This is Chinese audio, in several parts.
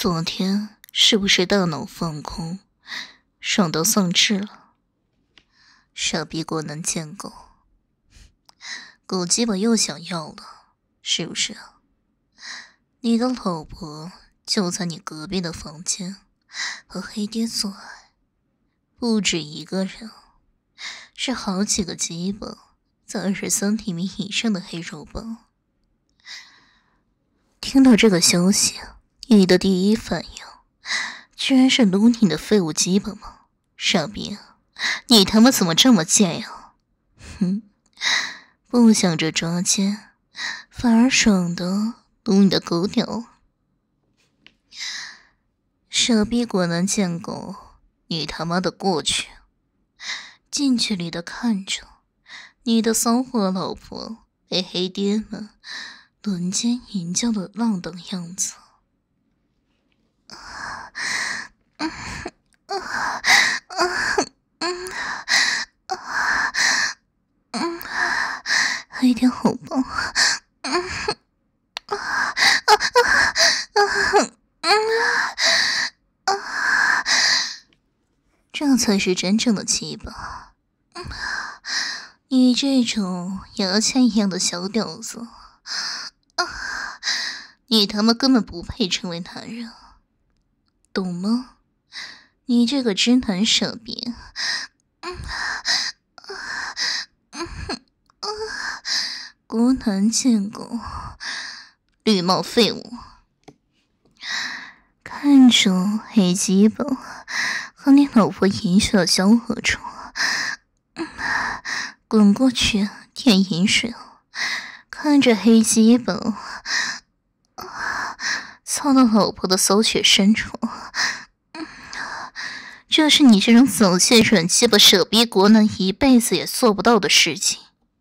昨天是不是大脑放空，爽到丧志了？傻逼果能见狗，狗鸡巴又想要了，是不是啊？你的老婆就在你隔壁的房间和黑爹做爱，不止一个人，是好几个鸡巴在23厘米以上的黑肉棒。听到这个消息，你的第一反应居然是撸你的废物鸡巴吗？傻逼，你他妈怎么这么贱呀？哼，不想着抓奸，反而爽的撸你的狗屌。傻逼果能见狗，你他妈的过去，近距离的看着你的骚货老婆被黑爹们轮奸淫叫的浪荡样子。黑爹好棒，这才是真正的鸡巴。你这种牙签一样的小屌子，你他妈根本不配成为男人，懂吗？你这个直男傻逼。国男贱狗，绿帽废物。看着黑鸡巴和你老婆饮水的交合处，滚过去舔饮水。看着黑鸡巴操到老婆的骚穴深处，这是你这种早泄软鸡巴傻逼国男一辈子也做不到的事情。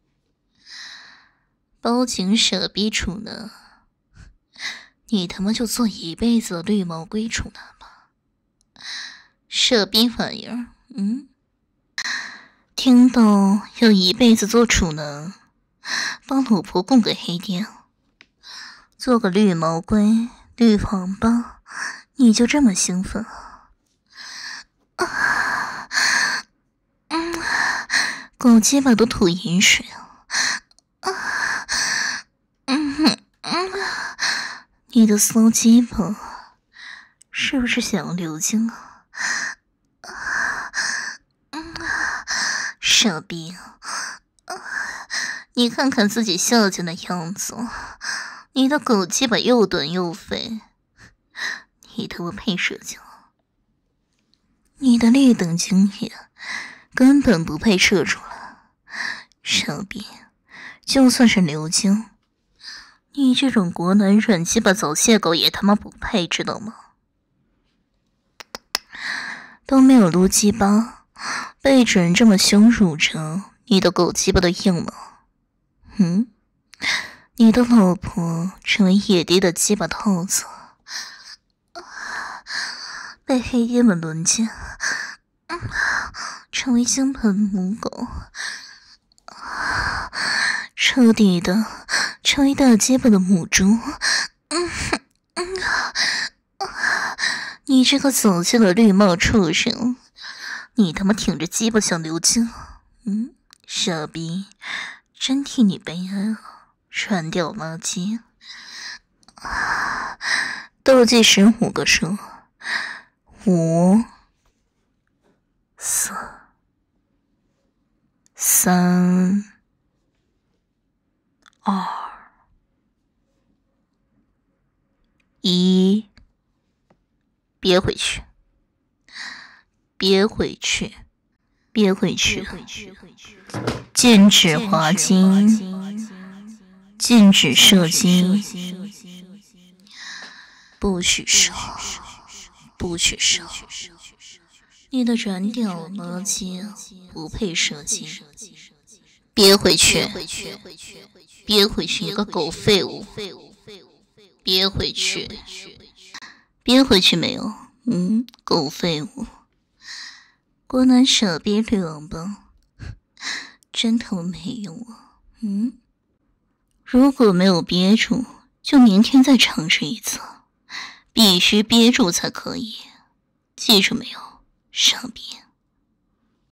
包警傻逼处男，你他妈就做一辈子的绿毛龟处男吧，傻逼玩意儿。听到要一辈子做处男，把老婆供给黑爹，做个绿毛龟绿王八，你就这么兴奋啊？狗鸡巴都吐饮水啊！你的骚鸡巴是不是想要流精啊？傻逼，你看看自己下贱的样子，你的狗鸡巴又短又肥，你他妈配社交？你的劣等经验根本不配射出来，傻逼！就算是流精，你这种国男软鸡巴早泄狗也他妈不配，知道吗？都没有撸鸡巴，被主人这么羞辱着你的狗鸡巴的硬吗？你的老婆成为野爹的鸡巴套子，被黑爹们轮奸，成为金盆母狗，彻底的成为大鸡巴的母猪。你这个走进了绿帽畜生，你他妈挺着鸡巴想流精？傻逼，真替你悲哀啊，软屌垃圾。倒计时5个数，5、4、3、2、1，憋回去，憋回去，憋回去，禁止滑精，禁止射精，不许射，不许射。你的软屌垃圾不配射精，憋回去，憋回去，你个狗废物，憋回去，憋回去没有？狗废物，国男傻逼绿王八，真他妈没用啊！如果没有憋住，就明天再尝试一次， 必须憋住才可以，记住没有，傻逼？